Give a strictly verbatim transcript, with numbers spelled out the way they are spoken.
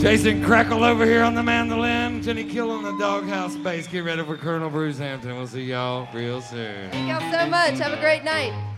Jason Crackle over here on the mandolin. Jenny Kill on the doghouse bass. Get ready for Colonel Bruce Hampton. We'll see y'all real soon. Thank y'all so much. Have a great night.